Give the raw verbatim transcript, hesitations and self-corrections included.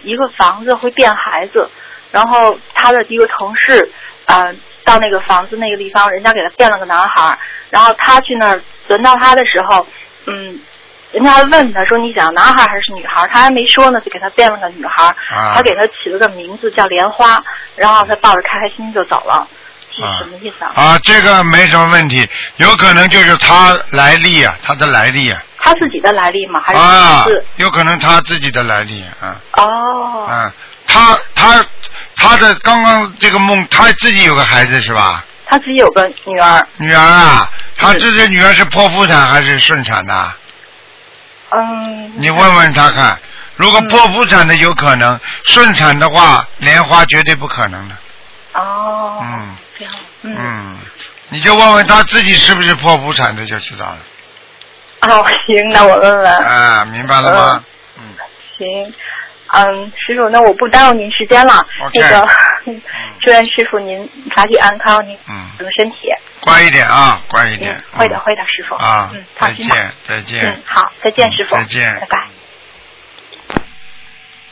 一个房子会变孩子，然后他的一个同事，呃，到那个房子那个地方，人家给他变了个男孩，然后他去那儿，轮到他的时候，嗯。人家还问他说：“你想男孩还是女孩？”他还没说呢，就给他变了个女孩。啊、他给他起了个名字叫莲花，然后他抱着开开心心就走了。这是什么意思啊？ 啊，这个没什么问题，有可能就是他来历啊，他的来历啊。 他自己的来历吗？还是啊？有可能他自己的来历啊。 哦。 啊，他他他的刚刚这个梦，他自己有个孩子是吧？ 他自己有个女儿。 女儿啊，他这个女儿是剖腹产还是顺产的？ 嗯， 你问问他看，如果剖腹产的有可能，嗯、顺产的话，莲花绝对不可能的。 哦， 嗯， 这样，嗯， 嗯，你就问问他自己是不是剖腹产的就知道了。 哦，行，那我问问。 啊，明白了吗？ 嗯，嗯行，嗯，师傅，那我不耽误您时间了。 Okay, 那个，祝愿师傅您法体安康，您嗯， 整个身体。 乖一点啊，乖一点。 嗯，会的，会的，师傅。 啊， 嗯，放心吧。 再见，再见。 嗯，好，再见，师傅。 再见， 拜拜。